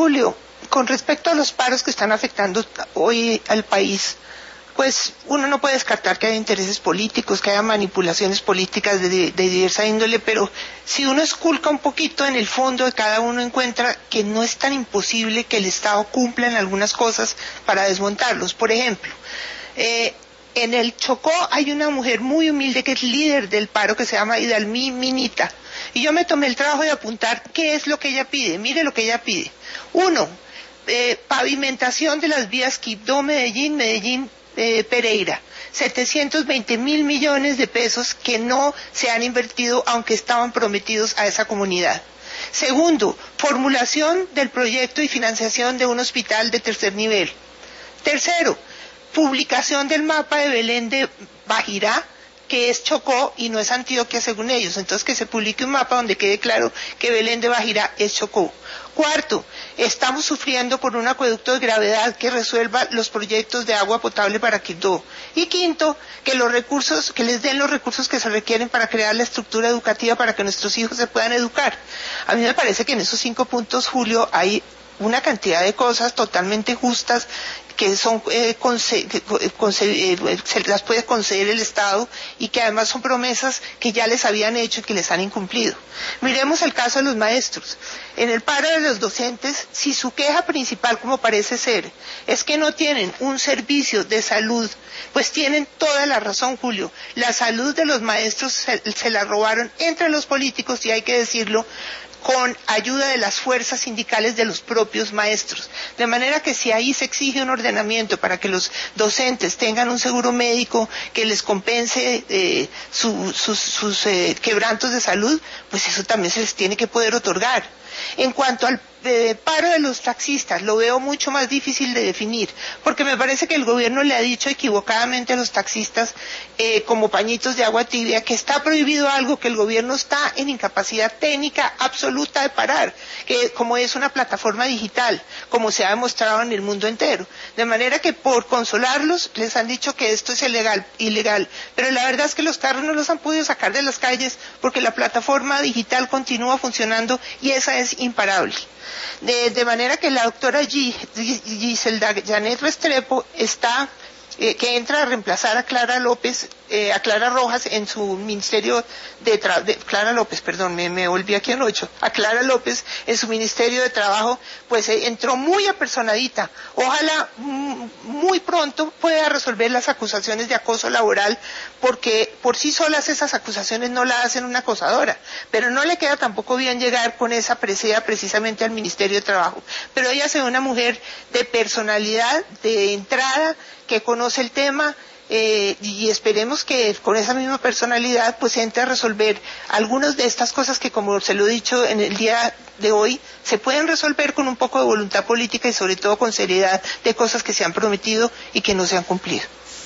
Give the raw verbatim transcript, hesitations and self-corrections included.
Julio, con respecto a los paros que están afectando hoy al país, pues uno no puede descartar que haya intereses políticos, que haya manipulaciones políticas de, de, de diversa índole, pero si uno esculca un poquito en el fondo de cada uno encuentra que no es tan imposible que el Estado cumpla en algunas cosas para desmontarlos. Por ejemplo, eh, en el Chocó hay una mujer muy humilde que es líder del paro que se llama Idalmí Minita, y yo me tomé el trabajo de apuntar qué es lo que ella pide. Mire lo que ella pide. Uno, eh, pavimentación de las vías Quibdó-Medellín, Medellín Eh, Pereira, setecientos veinte mil millones de pesos que no se han invertido aunque estaban prometidos a esa comunidad. Segundo, formulación del proyecto y financiación de un hospital de tercer nivel. Tercero, publicación del mapa de Belén de Bajirá, que es Chocó y no es Antioquia según ellos, entonces que se publique un mapa donde quede claro que Belén de Bajirá es Chocó. Cuarto, estamos sufriendo por un acueducto de gravedad que resuelva los proyectos de agua potable para Quibdó. Y quinto, que los recursos, que les den los recursos que se requieren para crear la estructura educativa para que nuestros hijos se puedan educar. A mí me parece que en esos cinco puntos, Julio, hay una cantidad de cosas totalmente justas que son eh, conce, conce, eh, se las puede conceder el Estado y que además son promesas que ya les habían hecho y que les han incumplido. Miremos el caso de los maestros. En el paro de los docentes, si su queja principal, como parece ser, es que no tienen un servicio de salud, pues tienen toda la razón, Julio. La salud de los maestros se, se la robaron entre los políticos, y hay que decirlo, con ayuda de las fuerzas sindicales de los propios maestros. De manera que si ahí se exige un ordenamiento para que los docentes tengan un seguro médico que les compense eh, su, sus, sus eh, quebrantos de salud, pues eso también se les tiene que poder otorgar. En cuanto al eh, paro de los taxistas, lo veo mucho más difícil de definir, porque me parece que el gobierno le ha dicho equivocadamente a los taxistas, eh, como pañitos de agua tibia, que está prohibido algo que el gobierno está en incapacidad técnica absoluta de parar, que como es una plataforma digital, como se ha demostrado en el mundo entero. De manera que por consolarlos les han dicho que esto es ilegal, ilegal, pero la verdad es que los carros no los han podido sacar de las calles porque la plataforma digital continúa funcionando y esa es imparable. De, de manera que la doctora G, G, Giselda Janet Restrepo está, eh, que entra a reemplazar a Clara López, eh, a Clara Rojas en su ministerio de, tra de Clara López, perdón, me, me volví aquí en ocho, a Clara López en su ministerio de trabajo, pues eh, entró muy apersonadita. Ojalá muy pronto pueda resolver las acusaciones de acoso laboral, porque por sí solas esas acusaciones no la hacen una acosadora, pero no le queda tampoco bien llegar con esa presea precisamente al Ministerio de Trabajo. Pero ella se ve una mujer de personalidad, de entrada, que conoce el tema, eh, y esperemos que con esa misma personalidad pues entre a resolver algunas de estas cosas que, como se lo he dicho en el día de hoy, se pueden resolver con un poco de voluntad política y sobre todo con seriedad de cosas que se han prometido y que no se han cumplido.